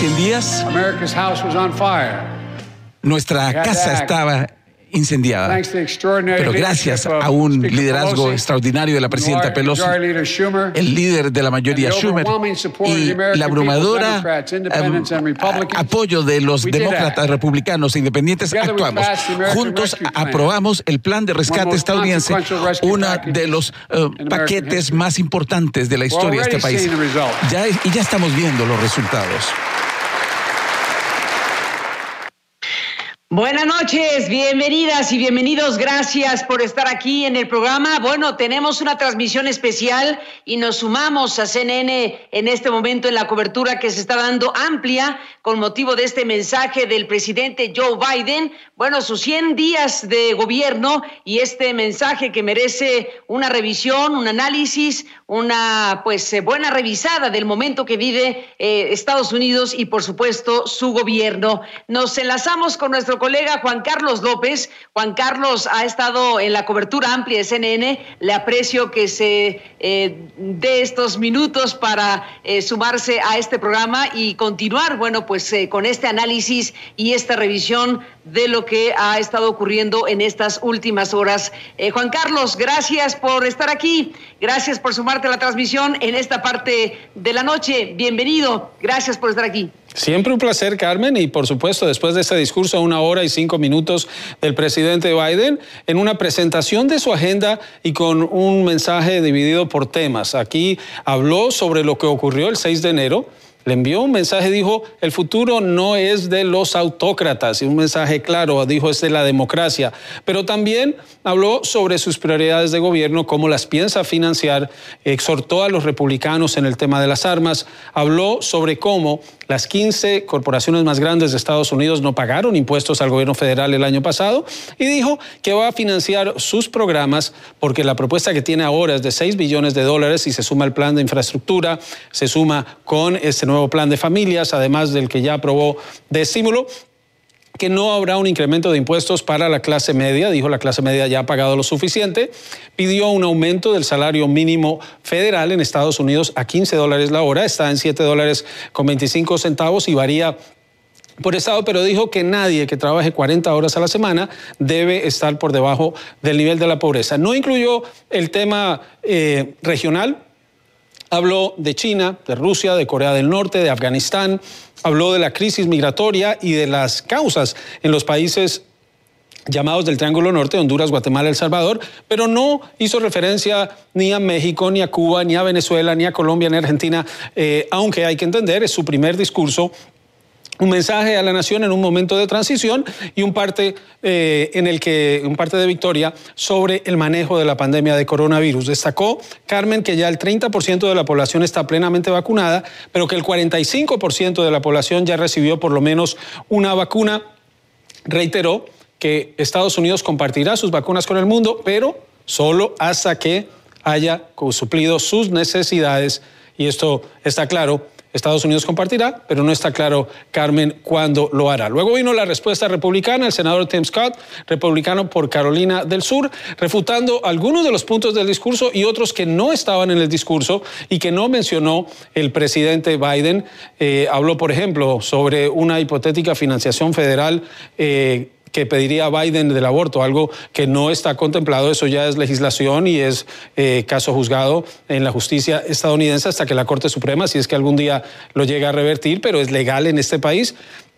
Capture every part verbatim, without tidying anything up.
cien días, nuestra casa estaba incendiada. Pero gracias a un liderazgo extraordinario de la presidenta Pelosi, el líder de la mayoría Schumer y el abrumadora um, apoyo de los demócratas, republicanos e independientes, actuamos. Juntos aprobamos el plan de rescate estadounidense, uno de los uh, paquetes más importantes de la historia de este país. Ya, y ya estamos viendo los resultados. Buenas noches, bienvenidas y bienvenidos, gracias por estar aquí en el programa. Bueno, tenemos una transmisión especial y nos sumamos a C N N en este momento en la cobertura que se está dando amplia con motivo de este mensaje del presidente Joe Biden. Bueno, sus cien días de gobierno y este mensaje que merece una revisión, un análisis, una pues eh, buena revisada del momento que vive eh, Estados Unidos y por supuesto su gobierno. Nos enlazamos con nuestro colega Juan Carlos López. Juan Carlos ha estado en la cobertura amplia de C N N. Le aprecio que se eh, dé estos minutos para eh, sumarse a este programa y continuar, bueno, pues eh, con este análisis y esta revisión de lo que ha estado ocurriendo en estas últimas horas. Eh, Juan Carlos, gracias por estar aquí. Gracias por sumarte a la transmisión en esta parte de la noche. Bienvenido. Gracias por estar aquí. Siempre un placer, Carmen, y por supuesto, después de este discurso, una hora y cinco minutos del presidente Biden, en una presentación de su agenda y con un mensaje dividido por temas. Aquí habló sobre lo que ocurrió el seis de enero. Le envió un mensaje, dijo, el futuro no es de los autócratas, y un mensaje claro, dijo, es de la democracia. Pero también habló sobre sus prioridades de gobierno, cómo las piensa financiar, exhortó a los republicanos en el tema de las armas, habló sobre cómo las quince corporaciones más grandes de Estados Unidos no pagaron impuestos al gobierno federal el año pasado y dijo que va a financiar sus programas porque la propuesta que tiene ahora es de seis billones de dólares y se suma el plan de infraestructura, se suma con este nuevo plan de familias, además del que ya aprobó de estímulo, que no habrá un incremento de impuestos para la clase media, dijo la clase media ya ha pagado lo suficiente, pidió un aumento del salario mínimo federal en Estados Unidos a quince dólares la hora, está en siete dólares con veinticinco centavos y varía por estado, pero dijo que nadie que trabaje cuarenta horas a la semana debe estar por debajo del nivel de la pobreza. No incluyó el tema eh, regional. Habló de China, de Rusia, de Corea del Norte, de Afganistán, habló de la crisis migratoria y de las causas en los países llamados del Triángulo Norte, Honduras, Guatemala, El Salvador, pero no hizo referencia ni a México, ni a Cuba, ni a Venezuela, ni a Colombia, ni a Argentina, eh, aunque hay que entender, es su primer discurso. Un mensaje a la nación en un momento de transición y un parte eh, en el que un parte de victoria sobre el manejo de la pandemia de coronavirus. Destacó, Carmen, que ya el treinta por ciento de la población está plenamente vacunada, pero que el cuarenta y cinco por ciento de la población ya recibió por lo menos una vacuna. Reiteró que Estados Unidos compartirá sus vacunas con el mundo, pero solo hasta que haya suplido sus necesidades. Y esto está claro. Estados Unidos compartirá, pero no está claro, Carmen, cuándo lo hará. Luego vino la respuesta republicana, el senador Tim Scott, republicano por Carolina del Sur, refutando algunos de los puntos del discurso y otros que no estaban en el discurso y que no mencionó el presidente Biden. Eh, habló, por ejemplo, sobre una hipotética financiación federal eh, que pediría Biden del aborto, algo que no está contemplado, eso ya es legislación y es eh, caso juzgado en la justicia estadounidense hasta que la Corte Suprema, si es que algún día lo llega a revertir, pero es legal en este país.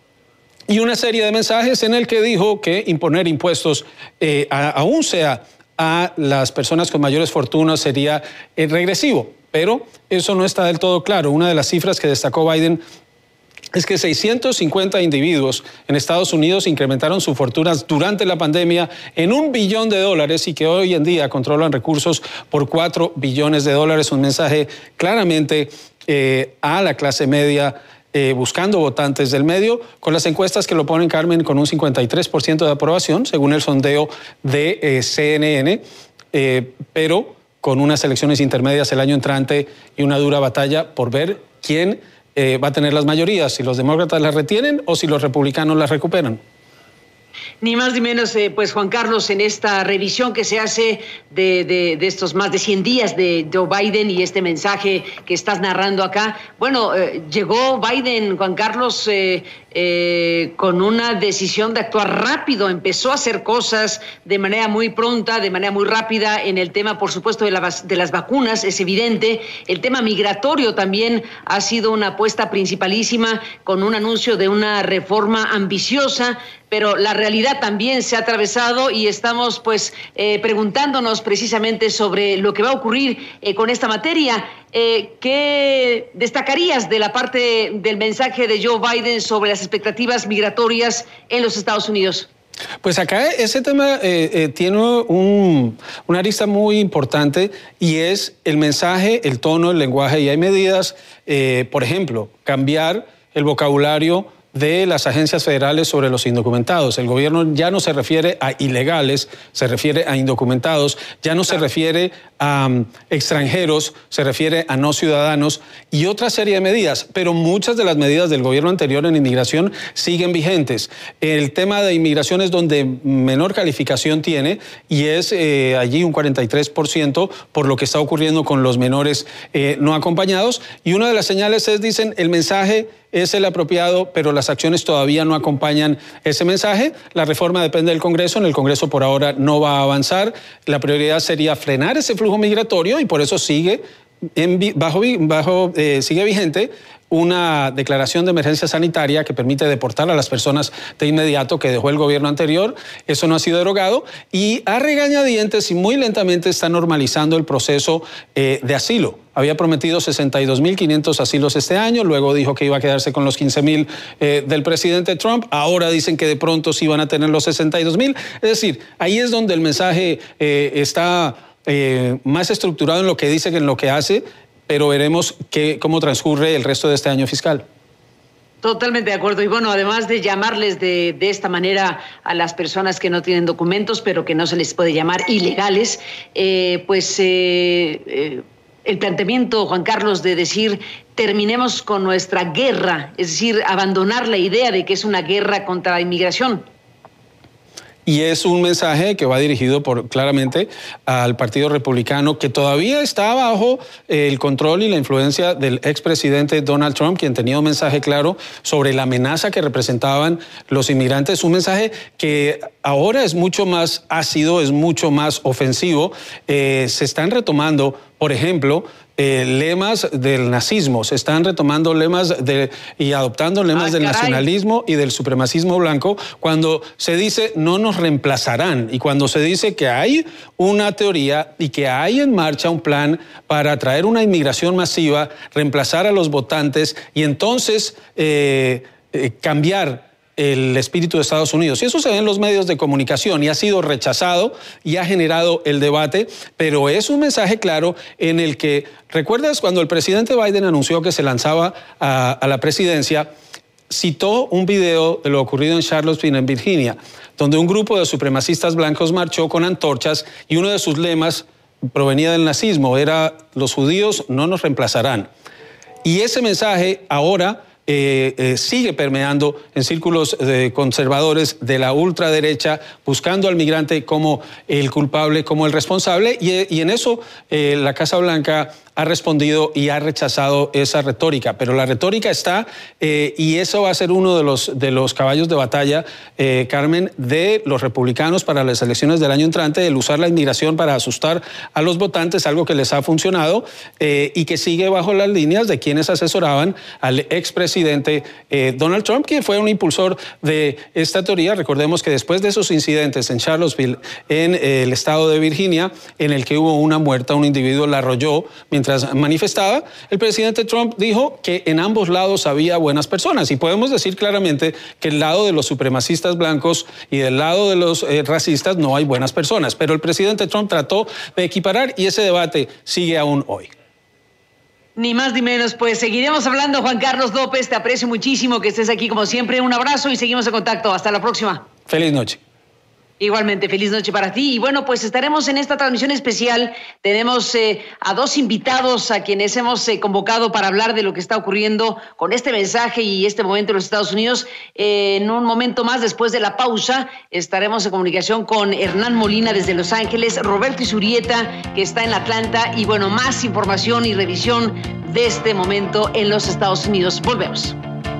Y una serie de mensajes en el que dijo que imponer impuestos, eh, a, aún sea a las personas con mayores fortunas, sería eh, regresivo, pero eso no está del todo claro. Una de las cifras que destacó Biden es que seiscientos cincuenta individuos en Estados Unidos incrementaron sus fortunas durante la pandemia en un billón de dólares y que hoy en día controlan recursos por cuatro billones de dólares. Un mensaje claramente eh, a la clase media, eh, buscando votantes del medio, con las encuestas que lo ponen, Carmen, con un cincuenta y tres por ciento de aprobación, según el sondeo de eh, C N N, eh, pero con unas elecciones intermedias el año entrante y una dura batalla por ver quién Eh, va a tener las mayorías, si los demócratas las retienen o si los republicanos las recuperan. Ni más ni menos, eh, pues Juan Carlos, en esta revisión que se hace de, de, de estos más de cien días de Joe Biden y este mensaje que estás narrando acá, bueno, eh, llegó Biden, Juan Carlos, eh, eh, con una decisión de actuar rápido, empezó a hacer cosas de manera muy pronta, de manera muy rápida en el tema, por supuesto, de, la, de las vacunas, es evidente. El tema migratorio también ha sido una apuesta principalísima con un anuncio de una reforma ambiciosa, pero la realidad también se ha atravesado y estamos pues eh, preguntándonos precisamente sobre lo que va a ocurrir eh, con esta materia. Eh, ¿Qué destacarías de la parte del mensaje de Joe Biden sobre las expectativas migratorias en los Estados Unidos? Pues acá ese tema eh, eh, tiene un, una arista muy importante y es el mensaje, el tono, el lenguaje, y hay medidas, eh, por ejemplo, cambiar el vocabulario de las agencias federales sobre los indocumentados. El gobierno ya no se refiere a ilegales, se refiere a indocumentados, ya no se refiere a um, extranjeros, se refiere a no ciudadanos y otra serie de medidas, pero muchas de las medidas del gobierno anterior en inmigración siguen vigentes. El tema de inmigración es donde menor calificación tiene y es eh, allí un cuarenta y tres por ciento por lo que está ocurriendo con los menores eh, no acompañados, y una de las señales es, dicen, el mensaje es el apropiado, pero las acciones todavía no acompañan ese mensaje. La reforma depende del Congreso. En el Congreso por ahora no va a avanzar. La prioridad sería frenar ese flujo migratorio y por eso sigue, en, bajo, bajo, eh, sigue vigente una declaración de emergencia sanitaria que permite deportar a las personas de inmediato que dejó el gobierno anterior. Eso no ha sido derogado y a regañadientes y muy lentamente está normalizando el proceso eh, de asilo. Había prometido sesenta y dos mil quinientos asilos este año, luego dijo que iba a quedarse con los quince mil eh, del presidente Trump, ahora dicen que de pronto sí van a tener los sesenta y dos mil. Es decir, ahí es donde el mensaje eh, está eh, más estructurado en lo que dice que en lo que hace, pero veremos que, cómo transcurre el resto de este año fiscal. Totalmente de acuerdo. Y bueno, además de llamarles de, de esta manera a las personas que no tienen documentos, pero que no se les puede llamar ilegales, eh, pues eh, eh, el planteamiento, Juan Carlos, de decir terminemos con nuestra guerra, es decir, abandonar la idea de que es una guerra contra la inmigración. Y es un mensaje que va dirigido por, claramente al Partido Republicano, que todavía está bajo el control y la influencia del expresidente Donald Trump, quien tenía un mensaje claro sobre la amenaza que representaban los inmigrantes. Un mensaje que ahora es mucho más ácido, es mucho más ofensivo. Eh, se están retomando, por ejemplo, Eh, lemas del nazismo, se están retomando lemas de, y adoptando lemas ah, del caray. nacionalismo y del supremacismo blanco, cuando se dice no nos reemplazarán y cuando se dice que hay una teoría y que hay en marcha un plan para traer una inmigración masiva, reemplazar a los votantes y entonces eh, eh, cambiar el espíritu de Estados Unidos. Y eso se ve en los medios de comunicación y ha sido rechazado y ha generado el debate, pero es un mensaje claro en el que, ¿recuerdas cuando el presidente Biden anunció que se lanzaba a, a la presidencia? Citó un video de lo ocurrido en Charlottesville, en Virginia, donde un grupo de supremacistas blancos marchó con antorchas y uno de sus lemas provenía del nazismo, era los judíos no nos reemplazarán. Y ese mensaje ahora Eh, eh, sigue permeando en círculos eh, conservadores de la ultraderecha, buscando al migrante como el culpable, como el responsable, y, y en eso eh, la Casa Blanca ha respondido y ha rechazado esa retórica, pero la retórica está eh, y eso va a ser uno de los, de los caballos de batalla, eh, Carmen, de los republicanos para las elecciones del año entrante, el usar la inmigración para asustar a los votantes, algo que les ha funcionado eh, y que sigue bajo las líneas de quienes asesoraban al expresidente eh, Donald Trump, quien fue un impulsor de esta teoría. Recordemos que después de esos incidentes en Charlottesville, en eh, el estado de Virginia, en el que hubo una muerta, un individuo la arrolló mientras manifestaba, el presidente Trump dijo que en ambos lados había buenas personas y podemos decir claramente que el lado de los supremacistas blancos y del lado de los eh, racistas no hay buenas personas, pero el presidente Trump trató de equiparar y ese debate sigue aún hoy. Ni más ni menos, pues seguiremos hablando. Juan Carlos López, te aprecio muchísimo que estés aquí como siempre, un abrazo y seguimos en contacto, hasta la próxima. Feliz noche. Igualmente, feliz noche para ti. Y bueno, pues estaremos en esta transmisión especial. Tenemos eh, a dos invitados a quienes hemos eh, convocado para hablar de lo que está ocurriendo con este mensaje y este momento en los Estados Unidos. Eh, en un momento más, después de la pausa, estaremos en comunicación con Hernán Molina desde Los Ángeles, Roberto Isurieta, que está en Atlanta, y bueno, más información y revisión de este momento en los Estados Unidos. Volvemos.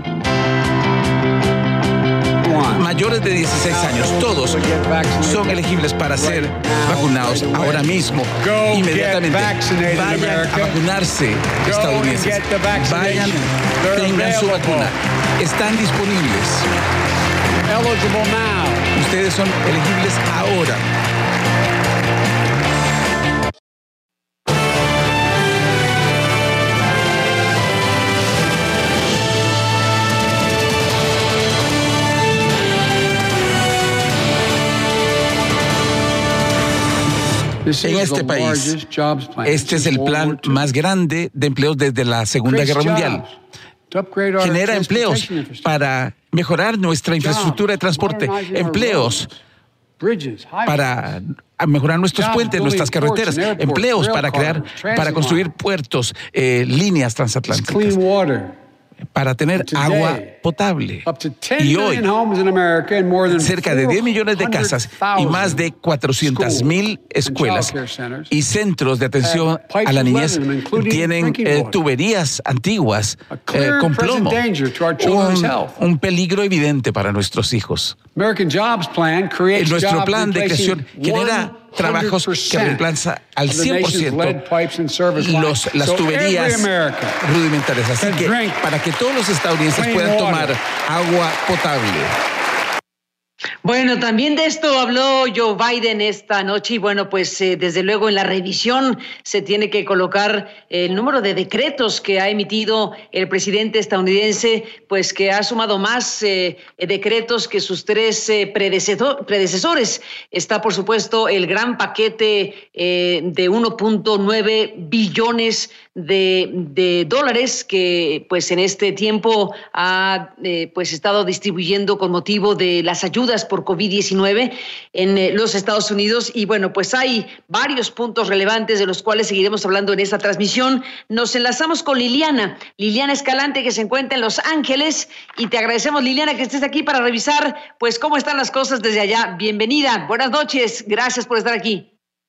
Mayores de dieciséis años, todos son elegibles para ser vacunados ahora mismo, inmediatamente. Vayan a vacunarse, estadounidenses. Vayan, tengan su vacuna. Están disponibles. Ustedes son elegibles ahora. En este país, este es el plan más grande de empleos desde la Segunda Guerra Mundial. Genera empleos para mejorar nuestra infraestructura de transporte, empleos para mejorar nuestros puentes, nuestras carreteras, empleos para crear, para construir puertos, eh, líneas transatlánticas, para tener agua potable. Y hoy, cerca de diez millones de casas y más de cuatrocientas mil escuelas y centros de atención a la niñez tienen eh, tuberías antiguas eh, con plomo, un, un peligro evidente para nuestros hijos. Nuestro plan de creación genera trabajos que reemplaza al cien por ciento los, las tuberías rudimentarias. Así que para que todos los estadounidenses puedan tomar agua potable. Bueno, también de esto habló Joe Biden esta noche y bueno, pues eh, desde luego en la revisión se tiene que colocar el número de decretos que ha emitido el presidente estadounidense, pues que ha sumado más eh, decretos que sus tres eh, predecesor, predecesores. Está, por supuesto, el gran paquete eh, de uno punto nueve billones de, de dólares que pues en este tiempo ha eh, pues estado distribuyendo con motivo de las ayudas por COVID diecinueve en eh, los Estados Unidos. Y bueno, pues hay varios puntos relevantes de los cuales seguiremos hablando en esta transmisión. Nos enlazamos con Liliana, Liliana Escalante, que se encuentra en Los Ángeles, y te agradecemos, Liliana, que estés aquí para revisar pues cómo están las cosas desde allá. Bienvenida, buenas noches, gracias por estar aquí.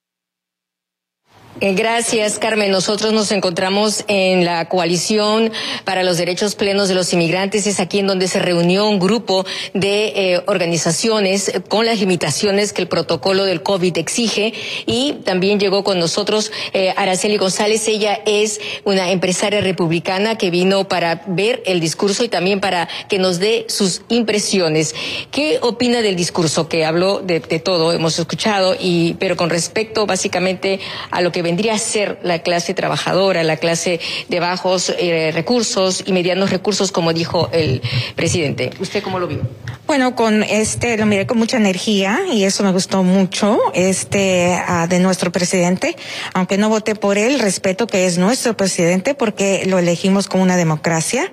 Gracias, Carmen. Nosotros nos encontramos en la Coalición para los Derechos Plenos de los Inmigrantes. Es aquí en donde se reunió un grupo de eh, organizaciones con las limitaciones que el protocolo del COVID exige. Y también llegó con nosotros eh, Araceli González. Ella es una empresaria republicana que vino para ver el discurso y también para que nos dé sus impresiones. ¿Qué opina del discurso? Que habló de, de todo, hemos escuchado, y pero con respecto básicamente a lo que vendría a ser la clase trabajadora, la clase de bajos eh, recursos y medianos recursos, como dijo el presidente. ¿Usted cómo lo vio? Bueno, con este lo miré con mucha energía y eso me gustó mucho, este uh, de nuestro presidente, aunque no voté por él, respeto que es nuestro presidente porque lo elegimos como una democracia.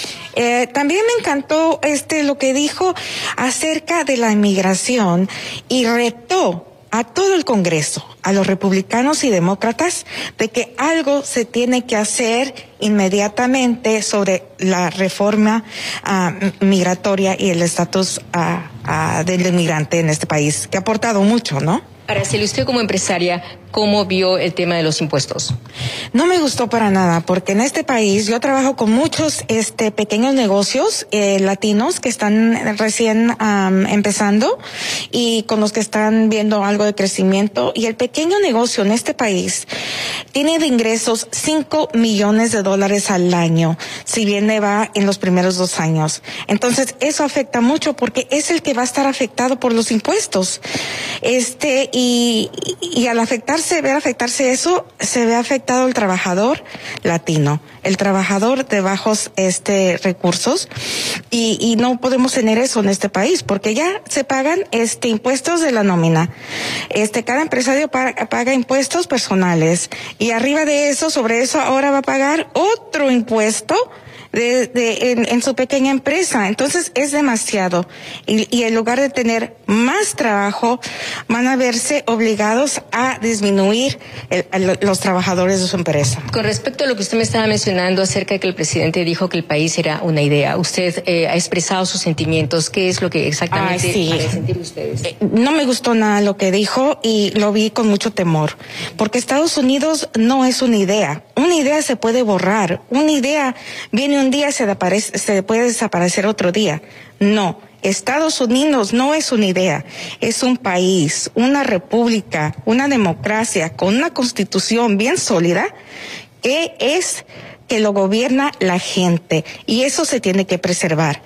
Eh, también me encantó este lo que dijo acerca de la inmigración y retó a todo el Congreso, a los republicanos y demócratas, de que algo se tiene que hacer inmediatamente sobre la reforma uh, migratoria y el estatus uh, uh, del inmigrante en este país, que ha aportado mucho, ¿no? Araceli, usted como empresaria, ¿cómo vio el tema de los impuestos? No me gustó para nada, porque en este país yo trabajo con muchos este pequeños negocios eh, latinos que están recién um, empezando y con los que están viendo algo de crecimiento. Y el pequeño negocio en este país tiene de ingresos cinco millones de dólares al año, si bien le va en los primeros dos años. Entonces, eso afecta mucho porque es el que va a estar afectado por los impuestos. Este, y, y al afectarse, ver afectarse eso, se ve afectado el trabajador latino, el trabajador de bajos este recursos, y, y no podemos tener eso en este país, porque ya se pagan este impuestos de la nómina. Este, cada empresario paga, paga impuestos personales, y arriba de eso, sobre eso, ahora va a pagar otro impuesto de, de, en, en su pequeña empresa. Entonces es demasiado. Y, y en lugar de tener más trabajo, van a verse obligados a disminuir el, el, los trabajadores de su empresa. Con respecto a lo que usted me estaba mencionando acerca de que el presidente dijo que el país era una idea, usted eh, ha expresado sus sentimientos. ¿Qué es lo que exactamente Ay, sí. van a sentir ustedes? Eh, no me gustó nada lo que dijo y lo vi con mucho temor, porque Estados Unidos no es una idea. Una idea se puede borrar. Una idea viene un día y se, se puede desaparecer otro día. No. Estados Unidos no es una idea, es un país, una república, una democracia con una constitución bien sólida que es que lo gobierna la gente y eso se tiene que preservar.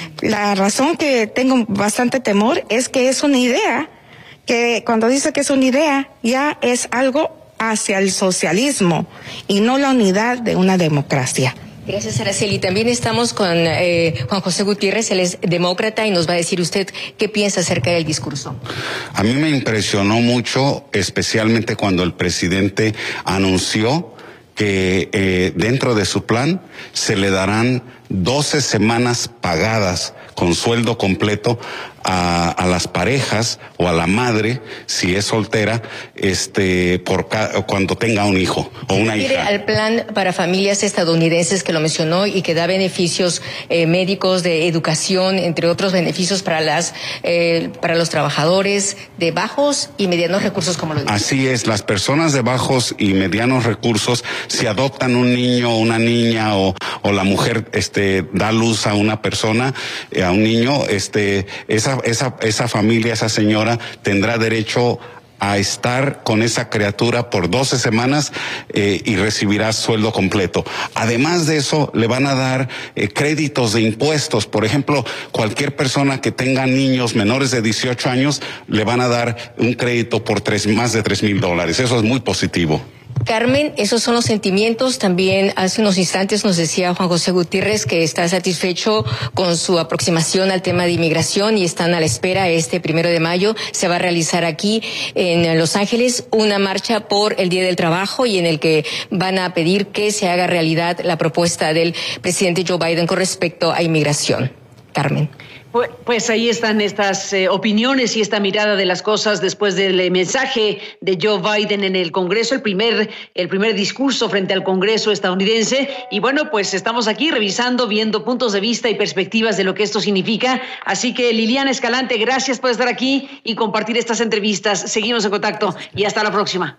La razón que tengo bastante temor es que es una idea, que cuando dice que es una idea ya es algo hacia el socialismo y no la unidad de una democracia. Gracias, Araceli. También estamos con eh, Juan José Gutiérrez, él es demócrata y nos va a decir usted qué piensa acerca del discurso. A mí me impresionó mucho, especialmente cuando el presidente anunció que eh, dentro de su plan se le darán doce semanas pagadas con sueldo completo a, a las parejas o a la madre, si es soltera, este, por ca cuando tenga un hijo o una hija. ¿Refiere al plan para familias estadounidenses que lo mencionó y que da beneficios eh, médicos, de educación, entre otros beneficios para las eh, para los trabajadores de bajos y medianos recursos, como lo dice? Así es, las personas de bajos y medianos recursos, si adoptan un niño o una niña o, o la mujer este, da luz a una persona, eh, a un niño, este, esa Esa, esa familia, esa señora tendrá derecho a estar con esa criatura por doce semanas eh, y recibirá sueldo completo. Además de eso, le van a dar eh, créditos de impuestos. Por ejemplo, cualquier persona que tenga niños menores de dieciocho años, le van a dar un crédito por tres, más de tres mil dólares. Eso es muy positivo. Carmen, esos son los sentimientos. También hace unos instantes nos decía Juan José Gutiérrez que está satisfecho con su aproximación al tema de inmigración y están a la espera. Este primero de mayo se va a realizar aquí en Los Ángeles una marcha por el Día del Trabajo y en el que van a pedir que se haga realidad la propuesta del presidente Joe Biden con respecto a inmigración. Carmen. Pues ahí están estas eh, opiniones y esta mirada de las cosas después del eh, mensaje de Joe Biden en el Congreso, el primer, el primer discurso frente al Congreso estadounidense. Y bueno, pues estamos aquí revisando, viendo puntos de vista y perspectivas de lo que esto significa. Así que Liliana Escalante, gracias por estar aquí y compartir estas entrevistas. Seguimos en contacto y hasta la próxima.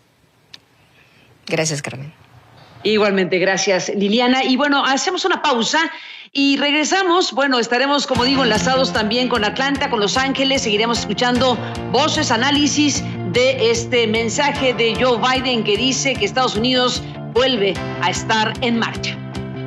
Gracias, Carmen. Igualmente, gracias, Liliana. Y bueno, hacemos una pausa y regresamos. Bueno, estaremos, como digo, enlazados también con Atlanta, con Los Ángeles. Seguiremos escuchando voces, análisis de este mensaje de Joe Biden que dice que Estados Unidos vuelve a estar en marcha.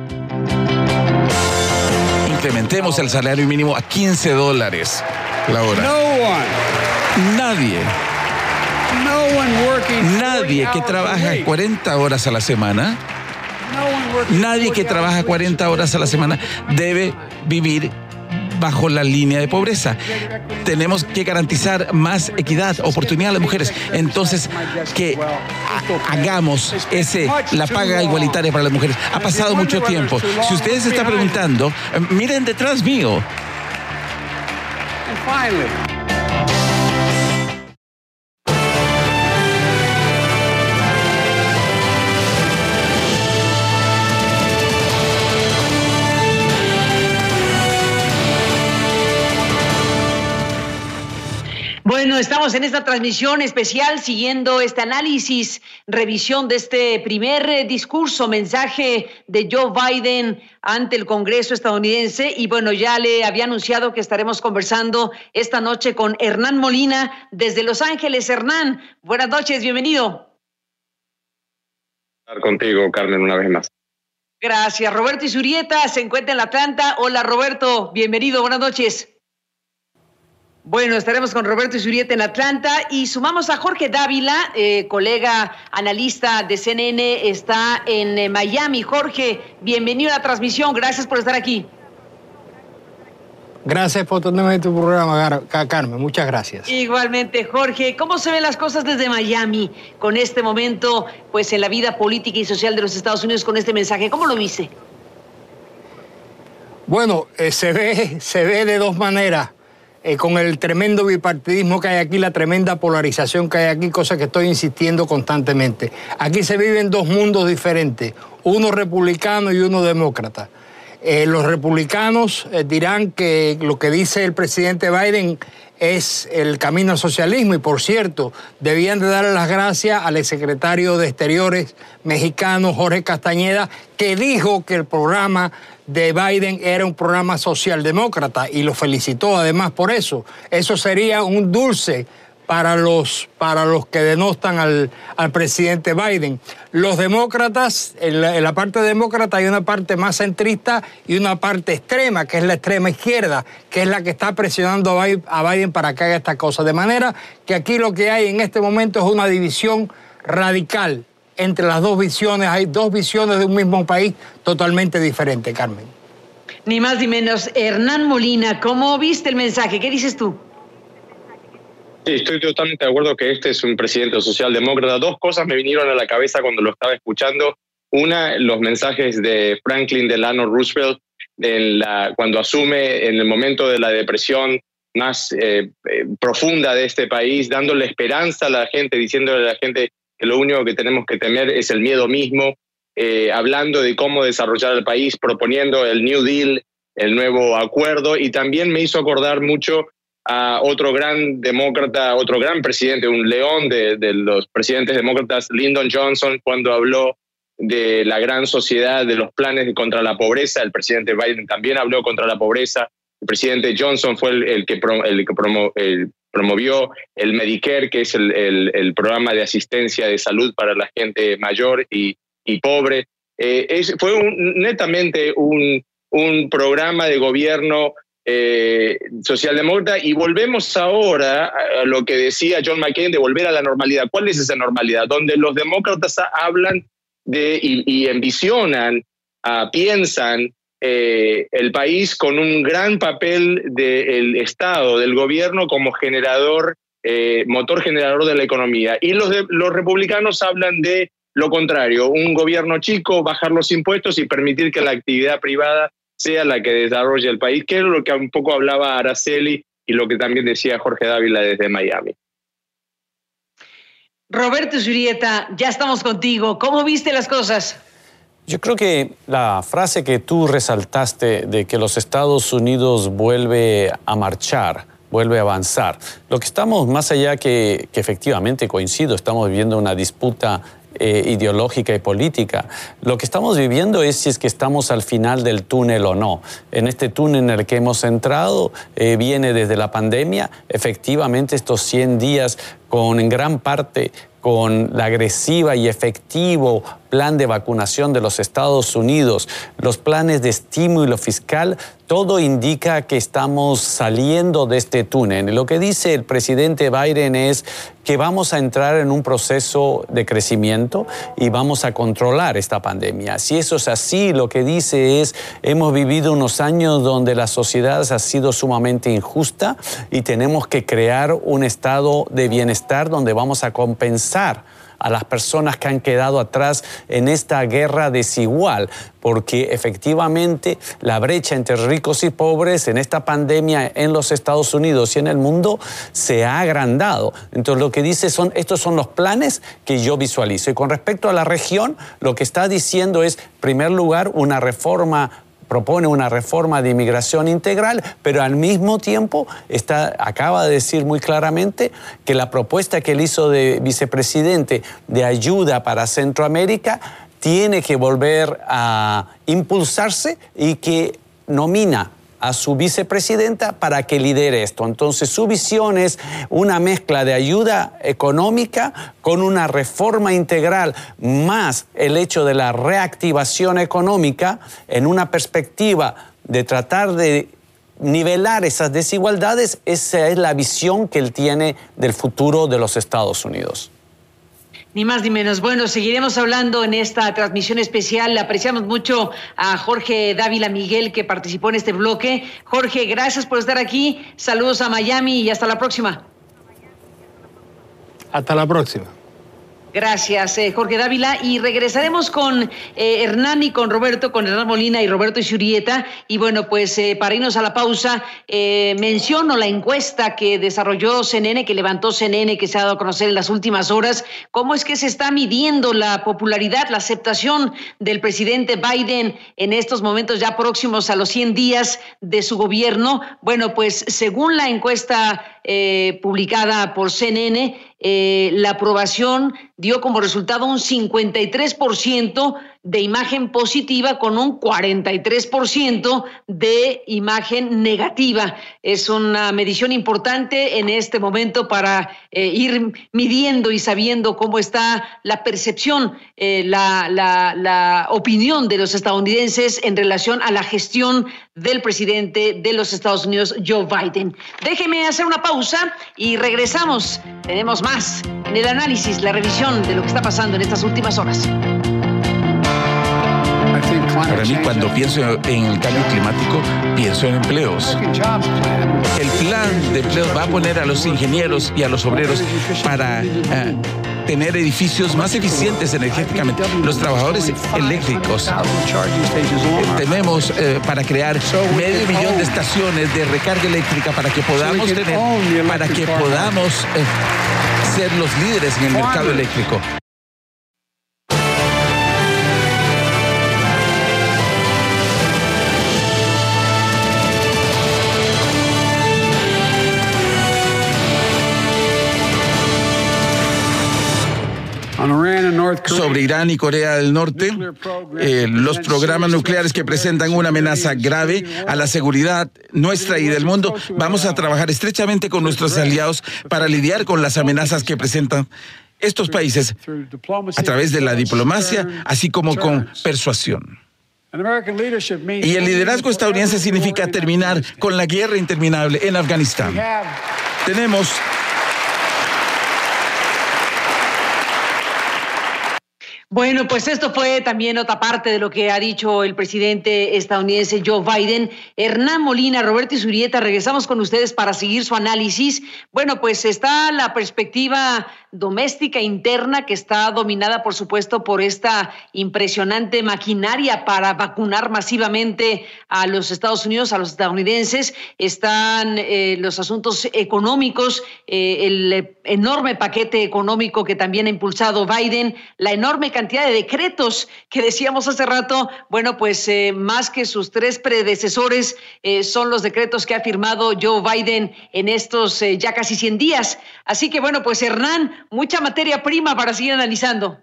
Incrementemos el salario mínimo a quince dólares la hora. No one. Nadie. No one working Nadie que trabaja cuarenta horas a la semana, nadie que trabaja cuarenta horas a la semana debe vivir bajo la línea de pobreza. Tenemos que garantizar más equidad, oportunidad a las mujeres. Entonces, que hagamos ese, la paga igualitaria para las mujeres. Ha pasado mucho tiempo. Si ustedes se están preguntando, miren detrás mío. Bueno, estamos en esta transmisión especial siguiendo este análisis, revisión de este primer eh, discurso, mensaje de Joe Biden ante el Congreso estadounidense. Y bueno, ya le había anunciado que estaremos conversando esta noche con Hernán Molina desde Los Ángeles. Hernán, buenas noches, bienvenido. Estar contigo, Carmen, una vez más. Gracias. Roberto Isurieta se encuentra en Atlanta. Hola, Roberto, bienvenido, buenas noches. Bueno, estaremos con Roberto Isurieta en Atlanta y sumamos a Jorge Dávila, eh, colega analista de C N N, está en eh, Miami. Jorge, bienvenido a la transmisión, gracias por estar aquí. Gracias por tenerme en tu programa, Carmen, muchas gracias. Igualmente, Jorge, ¿cómo se ven las cosas desde Miami con este momento, pues en la vida política y social de los Estados Unidos con este mensaje? ¿Cómo lo viste? Bueno, eh, se ve, se ve de dos maneras. Eh, con el tremendo bipartidismo que hay aquí, la tremenda polarización que hay aquí, cosa que estoy insistiendo constantemente. Aquí se viven dos mundos diferentes, uno republicano y uno demócrata. Eh, los republicanos eh, dirán que lo que dice el presidente Biden es el camino al socialismo y, por cierto, debían de darle las gracias al exsecretario de Exteriores mexicano Jorge Castañeda, que dijo que el programa de Biden era un programa socialdemócrata y lo felicitó además por eso. Eso sería un dulce para los, para los que denostan al, al presidente Biden. Los demócratas, en la, en la parte demócrata hay una parte más centrista y una parte extrema, que es la extrema izquierda, que es la que está presionando a Biden para que haga esta cosa. De manera que aquí lo que hay en este momento es una división radical entre las dos visiones. Hay dos visiones de un mismo país totalmente diferentes, Carmen. Ni más ni menos. Hernán Molina, ¿cómo viste el mensaje? ¿Qué dices tú? Sí, estoy totalmente de acuerdo que este es un presidente socialdemócrata. Dos cosas me vinieron a la cabeza cuando lo estaba escuchando. Una, los mensajes de Franklin Delano Roosevelt en la, cuando asume en el momento de la depresión más eh, eh, profunda de este país, dándole esperanza a la gente, diciéndole a la gente que lo único que tenemos que temer es el miedo mismo, eh, hablando de cómo desarrollar el país, proponiendo el New Deal, el nuevo acuerdo, y también me hizo acordar mucho a otro gran demócrata, otro gran presidente, un león de, de los presidentes demócratas, Lyndon Johnson, cuando habló de la gran sociedad, de los planes contra la pobreza. El presidente Biden también habló contra la pobreza. El presidente Johnson fue el, el que, pro, el que promo, el, promovió el Medicare, que es el, el, el programa de asistencia de salud para la gente mayor y, y pobre. Eh, es, fue un, netamente un, un programa de gobierno Eh, socialdemócrata, y volvemos ahora a lo que decía John McCain de volver a la normalidad. ¿Cuál es esa normalidad? Donde los demócratas hablan de y, y envisionan, uh, piensan eh, el país con un gran papel del Estado, del gobierno como generador, eh, motor generador de la economía. Y los, de, los republicanos hablan de lo contrario, un gobierno chico, bajar los impuestos y permitir que la actividad privada sea la que desarrolle el país, que es lo que un poco hablaba Araceli y lo que también decía Jorge Dávila desde Miami. Roberto Zurrieta, ya estamos contigo. ¿Cómo viste las cosas? Yo creo que la frase que tú resaltaste de que los Estados Unidos vuelve a marchar, vuelve a avanzar, lo que estamos más allá que, que efectivamente coincido, estamos viviendo una disputa Eh, ideológica y política. Lo que estamos viviendo es si es que estamos al final del túnel o no. En este túnel en el que hemos entrado eh, viene desde la pandemia, efectivamente estos cien días con en gran parte con la agresiva y efectivo plan de vacunación de los Estados Unidos, los planes de estímulo fiscal, todo indica que estamos saliendo de este túnel. Lo que dice el presidente Biden es que vamos a entrar en un proceso de crecimiento y vamos a controlar esta pandemia. Si eso es así, lo que dice es, hemos vivido unos años donde la sociedad ha sido sumamente injusta y tenemos que crear un estado de bienestar donde vamos a compensar a las personas que han quedado atrás en esta guerra desigual, porque efectivamente la brecha entre ricos y pobres en esta pandemia en los Estados Unidos y en el mundo se ha agrandado. Entonces lo que dice son, estos son los planes que yo visualizo. Y con respecto a la región, lo que está diciendo es, en primer lugar, una reforma propone una reforma de inmigración integral, pero al mismo tiempo está, acaba de decir muy claramente que la propuesta que él hizo de vicepresidente de ayuda para Centroamérica tiene que volver a impulsarse y que nomina a su vicepresidenta para que lidere esto. Entonces su visión es una mezcla de ayuda económica con una reforma integral, más el hecho de la reactivación económica en una perspectiva de tratar de nivelar esas desigualdades. Esa es la visión que él tiene del futuro de los Estados Unidos. Ni más ni menos. Bueno, seguiremos hablando en esta transmisión especial. Le apreciamos mucho a Jorge Dávila Miguel, que participó en este bloque. Jorge, gracias por estar aquí. Saludos a Miami y hasta la próxima. Hasta la próxima. Gracias, eh, Jorge Dávila. Y regresaremos con eh, Hernán y con Roberto, con Hernán Molina y Roberto Izurieta. Y bueno, pues eh, para irnos a la pausa, eh, menciono la encuesta que desarrolló C N N, que levantó C N N, que se ha dado a conocer en las últimas horas. ¿Cómo es que se está midiendo la popularidad, la aceptación del presidente Biden en estos momentos ya próximos a los cien días de su gobierno? Bueno, pues según la encuesta eh, publicada por C N N, eh, la aprobación dio como resultado un cincuenta y tres por ciento de imagen positiva con un cuarenta y tres por ciento de imagen negativa. Es una medición importante en este momento para eh, ir midiendo y sabiendo cómo está la percepción, eh, la, la, la opinión de los estadounidenses en relación a la gestión del presidente de los Estados Unidos, Joe Biden. Déjeme hacer una pausa y regresamos. Tenemos más en el análisis, la revisión de lo que está pasando en estas últimas horas. Para mí, cuando pienso en el cambio climático, pienso en empleos. El plan de empleos va a poner a los ingenieros y a los obreros para uh, tener edificios más eficientes energéticamente. Los trabajadores eléctricos. Eh, tenemos eh, para crear medio millón de estaciones de recarga eléctrica para que podamos tener, para que podamos eh, ser los líderes en el mercado eléctrico. Sobre Irán y Corea del Norte, eh, los programas nucleares que presentan una amenaza grave a la seguridad nuestra y del mundo. Vamos a trabajar estrechamente con nuestros aliados para lidiar con las amenazas que presentan estos países a través de la diplomacia, así como con persuasión. Y el liderazgo estadounidense significa terminar con la guerra interminable en Afganistán. Tenemos Bueno, pues esto fue también otra parte de lo que ha dicho el presidente estadounidense Joe Biden. Hernán Molina, Roberto Izurieta, regresamos con ustedes para seguir su análisis. Bueno, pues está la perspectiva doméstica interna que está dominada, por supuesto, por esta impresionante maquinaria para vacunar masivamente a los Estados Unidos, a los estadounidenses. Están eh, los asuntos económicos, eh, el enorme paquete económico que también ha impulsado Biden, la enorme cantidad de decretos que decíamos hace rato. Bueno, pues eh, más que sus tres predecesores, eh, son los decretos que ha firmado Joe Biden en estos eh, ya casi cien días. Así que bueno, pues Hernán, mucha materia prima para seguir analizando.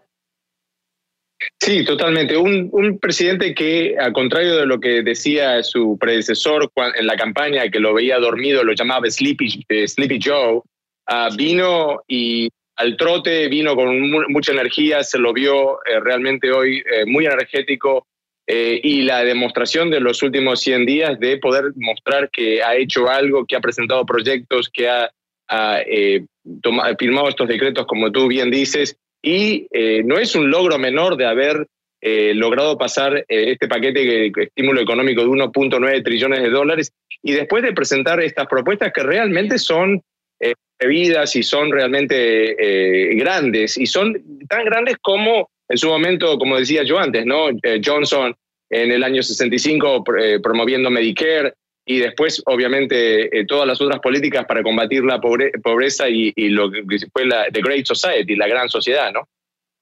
Sí, totalmente. Un, un presidente que, al contrario de lo que decía su predecesor en la campaña, que lo veía dormido, lo llamaba Sleepy, eh, Sleepy Joe, uh, vino y al trote, vino con mu mucha energía, se lo vio eh, realmente hoy eh, muy energético, eh, y la demostración de los últimos cien días de poder mostrar que ha hecho algo, que ha presentado proyectos, que ha, ha eh, toma, firmado estos decretos, como tú bien dices, y eh, no es un logro menor de haber eh, logrado pasar eh, este paquete de estímulo económico de uno punto nueve trillones de dólares, y después de presentar estas propuestas que realmente son eh, bebidas y son realmente eh, grandes, y son tan grandes como en su momento, como decía yo antes, ¿no? Eh, Johnson en el año sesenta y cinco eh, promoviendo Medicare, y después obviamente eh, todas las otras políticas para combatir la pobre pobreza y, y lo que fue la The Great Society, la gran sociedad, ¿no?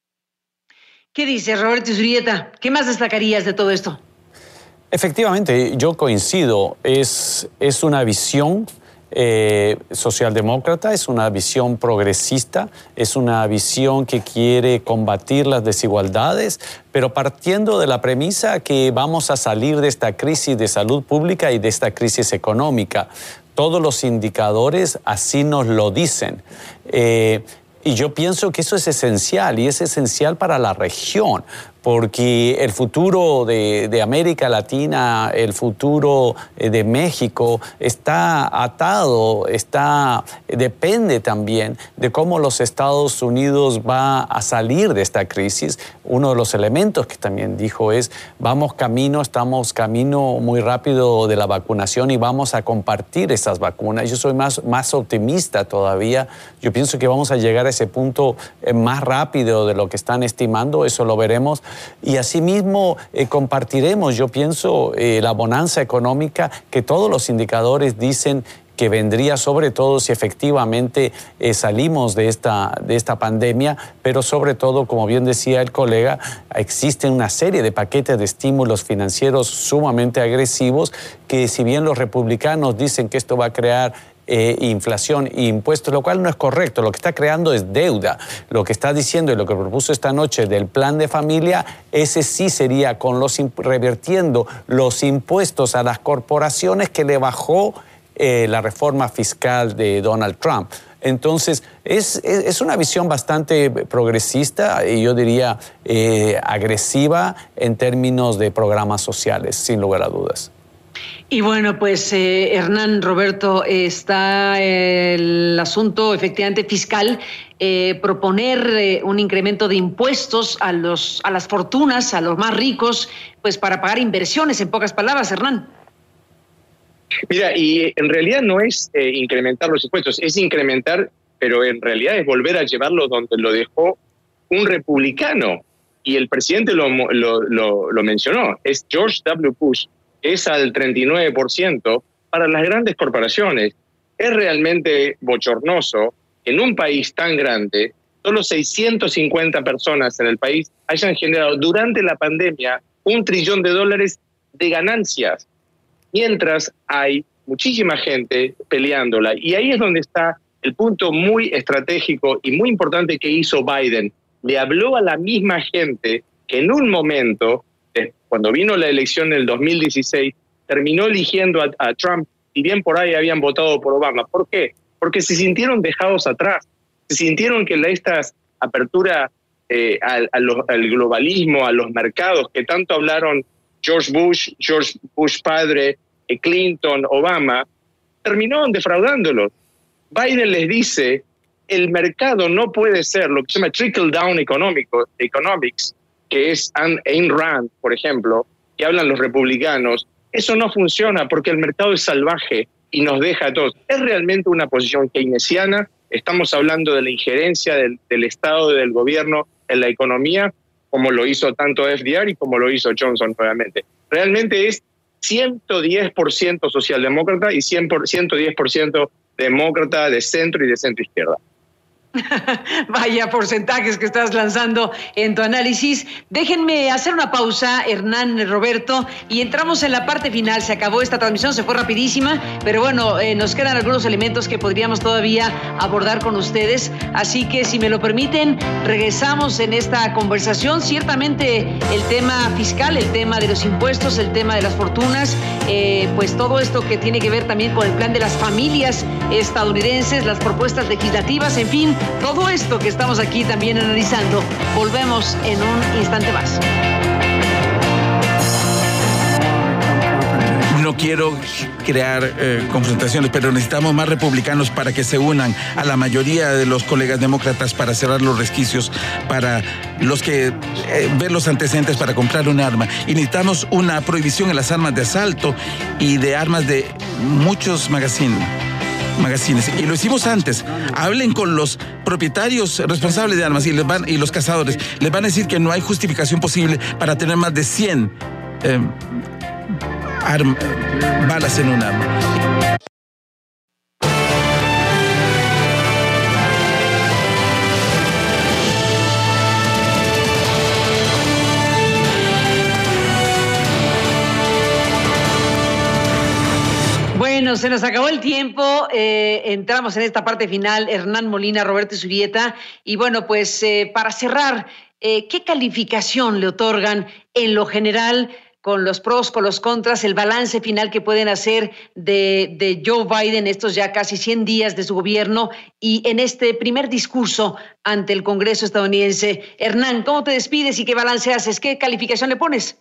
¿Qué dice Roberto Izurieta? ¿Qué más destacarías de todo esto? Efectivamente, yo coincido. Es, es una visión Eh, socialdemócrata, es una visión progresista, es una visión que quiere combatir las desigualdades, pero partiendo de la premisa que vamos a salir de esta crisis de salud pública y de esta crisis económica. Todos los indicadores así nos lo dicen. Eh, Y yo pienso que eso es esencial, y es esencial para la región, porque el futuro de, de América Latina, el futuro de México está atado, está, depende también de cómo los Estados Unidos va a salir de esta crisis. Uno de los elementos que también dijo es, vamos camino, estamos camino muy rápido de la vacunación y vamos a compartir esas vacunas. Yo soy más, más optimista todavía. Yo pienso que vamos a llegar a ese punto más rápido de lo que están estimando, eso lo veremos. Y asimismo eh, compartiremos, yo pienso, eh, la bonanza económica que todos los indicadores dicen que vendría, sobre todo si efectivamente eh, salimos de esta, de esta pandemia, pero sobre todo, como bien decía el colega, existen una serie de paquetes de estímulos financieros sumamente agresivos que, si bien los republicanos dicen que esto va a crear Eh, inflación e impuestos, lo cual no es correcto. Lo que está creando es deuda. Lo que está diciendo y lo que propuso esta noche del plan de familia, ese sí sería con los revertiendo los impuestos a las corporaciones que le bajó eh, la reforma fiscal de Donald Trump. Entonces, es, es una visión bastante progresista y yo diría eh, agresiva en términos de programas sociales, sin lugar a dudas. Y bueno, pues eh, Hernán, Roberto, está el asunto efectivamente fiscal, eh, proponer eh, un incremento de impuestos a, los, a las fortunas, a los más ricos, pues para pagar inversiones, en pocas palabras, Hernán. Mira, y en realidad no es eh, incrementar los impuestos, es incrementar, pero en realidad es volver a llevarlo donde lo dejó un republicano. Y el presidente lo, lo, lo, lo mencionó, es George W. Bush. Es al treinta y nueve por ciento para las grandes corporaciones. Es realmente bochornoso que en un país tan grande, solo seiscientas cincuenta personas en el país hayan generado durante la pandemia un trillón de dólares de ganancias, mientras hay muchísima gente peleándola. Y ahí es donde está el punto muy estratégico y muy importante que hizo Biden. Le habló a la misma gente que en un momento, cuando vino la elección en el dos mil dieciséis, terminó eligiendo a, a Trump, y bien por ahí habían votado por Obama. ¿Por qué? Porque se sintieron dejados atrás, se sintieron que la, esta apertura eh, al, a los, al globalismo, a los mercados, que tanto hablaron George Bush, George Bush padre, eh, Clinton, Obama, terminaron defraudándolos. Biden les dice, el mercado no puede ser lo que se llama trickle down económico, economics, que es Ayn Rand, por ejemplo, que hablan los republicanos. Eso no funciona porque el mercado es salvaje y nos deja a todos. Es realmente una posición keynesiana. Estamos hablando de la injerencia del, del Estado y del gobierno en la economía, como lo hizo tanto F D R y como lo hizo Johnson nuevamente. Realmente es ciento diez por ciento socialdemócrata y ciento diez por ciento demócrata de centro y de centro izquierda. Vaya porcentajes que estás lanzando en tu análisis. Déjenme hacer una pausa, Hernán, Roberto, y entramos en la parte final. Se acabó esta transmisión, se fue rapidísima, pero bueno, eh, nos quedan algunos elementos que podríamos todavía abordar con ustedes. Así que, si me lo permiten, regresamos en esta conversación. Ciertamente el tema fiscal, el tema de los impuestos, el tema de las fortunas, eh, pues todo esto que tiene que ver también con el plan de las familias estadounidenses, las propuestas legislativas, en fin, todo esto que estamos aquí también analizando. Volvemos en un instante más. No quiero crear eh, confrontaciones, pero necesitamos más republicanos para que se unan a la mayoría de los colegas demócratas para cerrar los resquicios, para los que eh, ver los antecedentes para comprar un arma. Y necesitamos una prohibición en las armas de asalto y de armas de muchos magazines. magazines. Y lo hicimos antes. Hablen con los propietarios responsables de armas y, les van, y los cazadores. Les van a decir que no hay justificación posible para tener más de cien eh, arm, balas en un arma. Bueno, se nos acabó el tiempo, eh, entramos en esta parte final, Hernán Molina, Roberto Zurrieta, y bueno, pues eh, para cerrar, eh, ¿qué calificación le otorgan en lo general con los pros, con los contras, el balance final que pueden hacer de, de Joe Biden estos ya casi cien días de su gobierno y en este primer discurso ante el Congreso estadounidense. Hernán, ¿cómo te despides y qué balance haces? ¿Qué calificación le pones?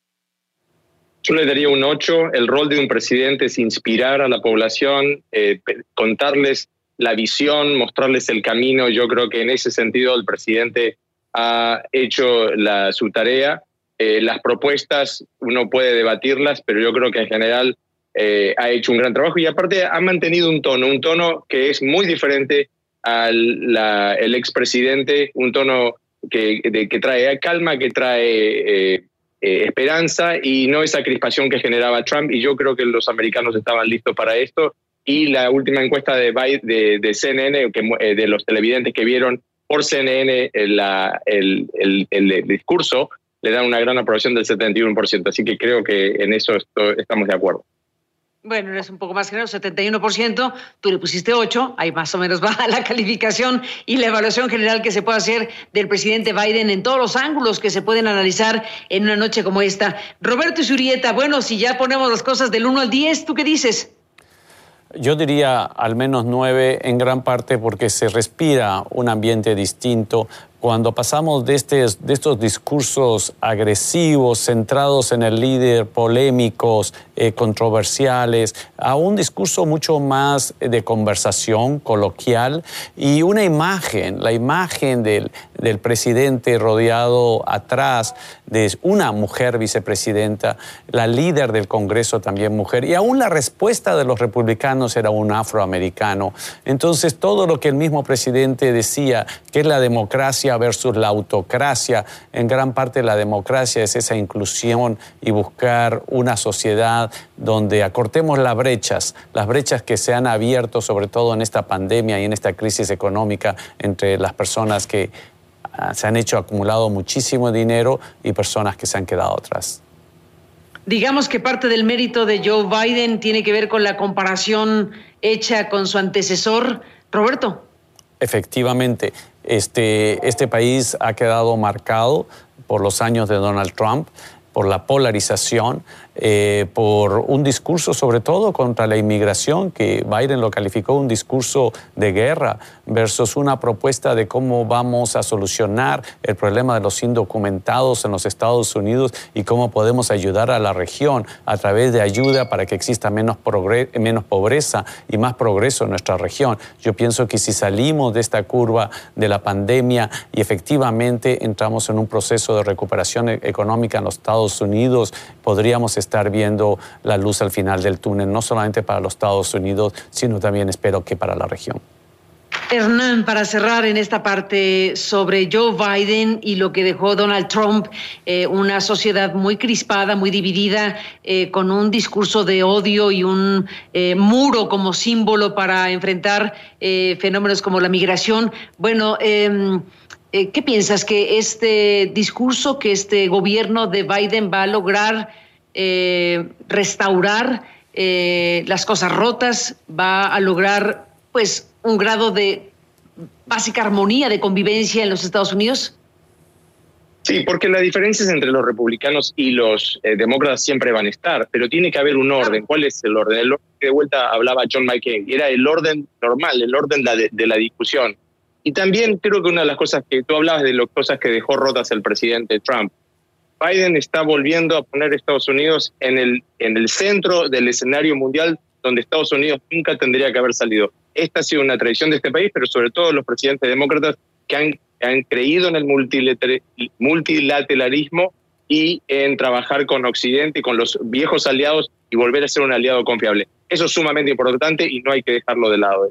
Yo le daría un ocho. El rol de un presidente es inspirar a la población, eh, contarles la visión, mostrarles el camino. Yo creo que en ese sentido el presidente ha hecho la, su tarea. Eh, las propuestas uno puede debatirlas, pero yo creo que en general eh, ha hecho un gran trabajo y aparte ha mantenido un tono, un tono que es muy diferente al la, el expresidente, un tono que, de, que trae calma, que trae eh, eh, esperanza y no esa crispación que generaba Trump, y yo creo que los americanos estaban listos para esto. Y la última encuesta de, de, de C N N, que, eh, de los televidentes que vieron por C N N el, la, el, el, el, el discurso, le dan una gran aprobación del setenta y uno por ciento, así que creo que en eso esto, estamos de acuerdo. Bueno, eres un poco más generoso, setenta y uno por ciento, tú le pusiste ocho, ahí más o menos va la calificación y la evaluación general que se puede hacer del presidente Biden en todos los ángulos que se pueden analizar en una noche como esta. Roberto Zurrieta, bueno, si ya ponemos las cosas del uno al diez, ¿tú qué dices? Yo diría al menos nueve, en gran parte porque se respira un ambiente distinto. Cuando pasamos de, este, de estos discursos agresivos, centrados en el líder, polémicos, eh, controversiales, a un discurso mucho más de conversación coloquial y una imagen, la imagen del, del presidente rodeado atrás de una mujer vicepresidenta, la líder del Congreso también mujer, y aún la respuesta de los republicanos era un afroamericano. Entonces, todo lo que el mismo presidente decía, que es la democracia versus la autocracia. En gran parte la democracia es esa inclusión y buscar una sociedad donde acortemos las brechas, las brechas que se han abierto sobre todo en esta pandemia y en esta crisis económica entre las personas que se han hecho acumulado muchísimo dinero y personas que se han quedado atrás. Digamos que parte del mérito de Joe Biden tiene que ver con la comparación hecha con su antecesor. Roberto. Efectivamente, este, este país ha quedado marcado por los años de Donald Trump, por la polarización, eh, por un discurso sobre todo contra la inmigración, que Biden lo calificó un discurso de guerra, versus una propuesta de cómo vamos a solucionar el problema de los indocumentados en los Estados Unidos y cómo podemos ayudar a la región a través de ayuda para que exista menos, menos pobreza y más progreso en nuestra región. Yo pienso que si salimos de esta curva de la pandemia y efectivamente entramos en un proceso de recuperación económica en los Estados Unidos, podríamos estar viendo la luz al final del túnel, no solamente para los Estados Unidos, sino también espero que para la región. Hernán, para cerrar en esta parte sobre Joe Biden y lo que dejó Donald Trump, eh, una sociedad muy crispada, muy dividida, eh, con un discurso de odio y un eh, muro como símbolo para enfrentar eh, fenómenos como la migración. Bueno, eh, eh, ¿qué piensas? ¿Que este discurso, que este gobierno de Biden va a lograr eh, restaurar eh, las cosas rotas, va a lograr, pues, un grado de básica armonía, de convivencia en los Estados Unidos? Sí, porque las diferencias entre los republicanos y los eh, demócratas siempre van a estar, pero tiene que haber un orden. ¿Cuál es el orden? El orden que de vuelta hablaba John McCain, era el orden normal, el orden de la, de la discusión. Y también creo que una de las cosas que tú hablabas de las cosas que dejó rotas el presidente Trump, Biden está volviendo a poner a Estados Unidos en el, en el centro del escenario mundial donde Estados Unidos nunca tendría que haber salido. Esta ha sido una tradición de este país, pero sobre todo los presidentes demócratas que han, que han creído en el multilateralismo y en trabajar con Occidente y con los viejos aliados y volver a ser un aliado confiable. Eso es sumamente importante y no hay que dejarlo de lado.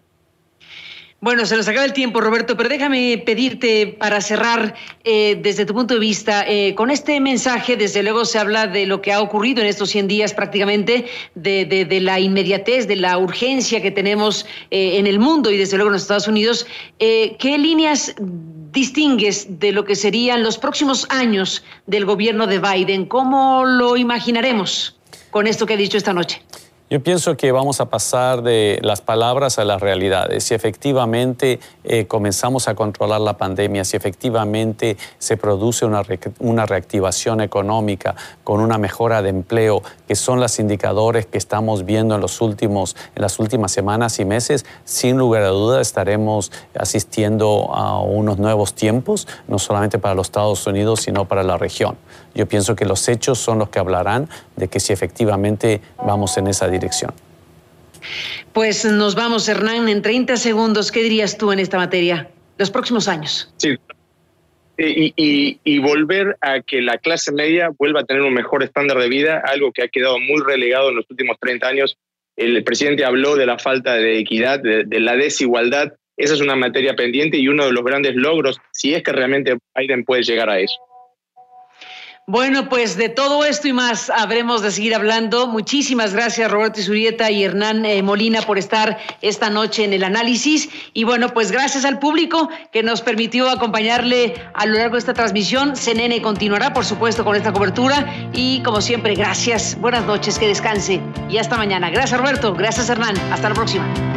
Bueno, se nos acaba el tiempo, Roberto, pero déjame pedirte para cerrar, eh, desde tu punto de vista, eh, con este mensaje, desde luego se habla de lo que ha ocurrido en estos cien días prácticamente, de, de, de la inmediatez, de la urgencia que tenemos eh, en el mundo y desde luego en los Estados Unidos. Eh, ¿Qué líneas distingues de lo que serían los próximos años del gobierno de Biden? ¿Cómo lo imaginaremos con esto que ha dicho esta noche? Yo pienso que vamos a pasar de las palabras a las realidades. Si efectivamente eh, comenzamos a controlar la pandemia, si efectivamente se produce una, re una reactivación económica con una mejora de empleo, que son los indicadores que estamos viendo en, los últimos, en las últimas semanas y meses, sin lugar a dudas estaremos asistiendo a unos nuevos tiempos, no solamente para los Estados Unidos, sino para la región. Yo pienso que los hechos son los que hablarán de que si efectivamente vamos en esa dirección. Pues nos vamos, Hernán, en treinta segundos. ¿Qué dirías tú en esta materia? Los próximos años. Sí. Y, y, y volver a que la clase media vuelva a tener un mejor estándar de vida, algo que ha quedado muy relegado en los últimos treinta años. El presidente habló de la falta de equidad, de, de la desigualdad. Esa es una materia pendiente y uno de los grandes logros, si es que realmente Biden puede llegar a eso. Bueno, pues de todo esto y más habremos de seguir hablando. Muchísimas gracias, Roberto Izurieta y Hernán eh, Molina, por estar esta noche en el análisis. Y bueno, pues gracias al público que nos permitió acompañarle a lo largo de esta transmisión. C N N continuará, por supuesto, con esta cobertura. Y como siempre, gracias, buenas noches, que descanse y hasta mañana. Gracias, Roberto. Gracias, Hernán. Hasta la próxima.